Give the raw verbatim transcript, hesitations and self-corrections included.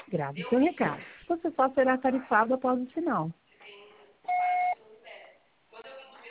Grave seu recado. Você só será tarifado após o sinal.